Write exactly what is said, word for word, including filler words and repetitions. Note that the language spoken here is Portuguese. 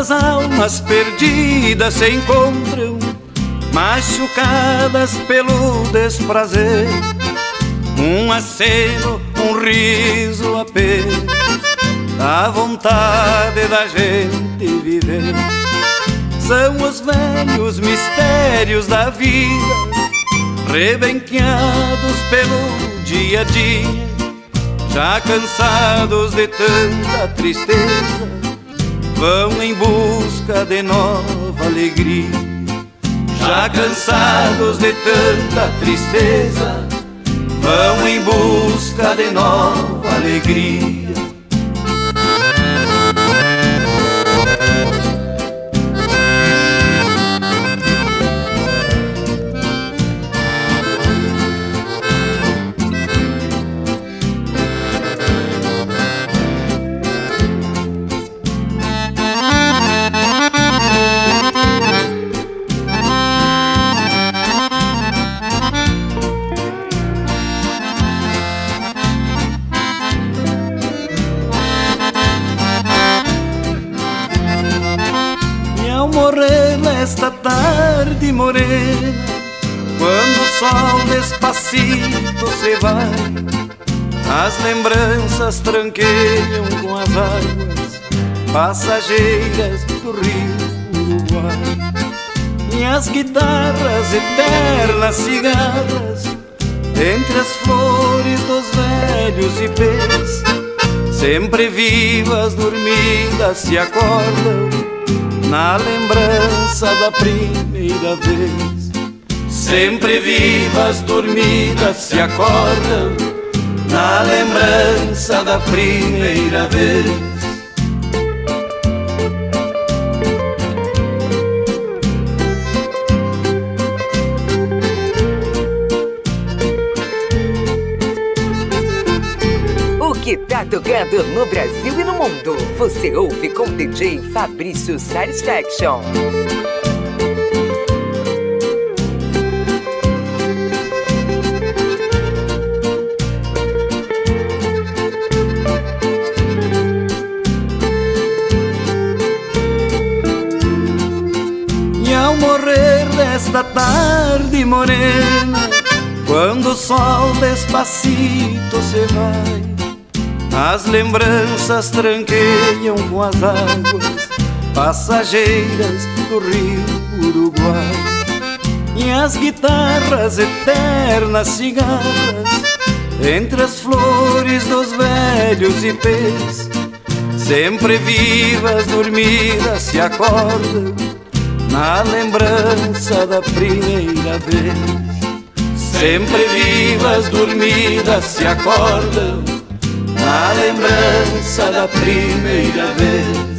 Duas almas perdidas se encontram, machucadas pelo desprazer. Um aceno, um riso apenas, a vontade da gente viver. São os velhos mistérios da vida, rebenqueados pelo dia a dia. Já cansados de tanta tristeza, vão em busca de nova alegria. Já cansados de tanta tristeza, vão em busca de nova alegria. Nesta tarde morena, quando o sol despacito se vai, as lembranças tranqueiam com as águas passageiras do rio Uruguai. E as guitarras eternas cigarras, entre as flores dos velhos ipês, sempre vivas, dormidas, se acordam na lembrança da primeira vez. Sempre vivas, dormidas, se acordam na lembrança da primeira vez. Que tá tocando no Brasil e no mundo. Você ouve com o D J Fabrício Satisfaction. E ao morrer desta tarde morena, quando o sol despacito se vai, as lembranças tranqueiam com as águas passageiras do rio Uruguai. E as guitarras eternas cigarras, entre as flores dos velhos ipês, sempre vivas, dormidas, se acordam na lembrança da primeira vez. Sempre vivas, dormidas, se acordam na lembrança da primeira vez.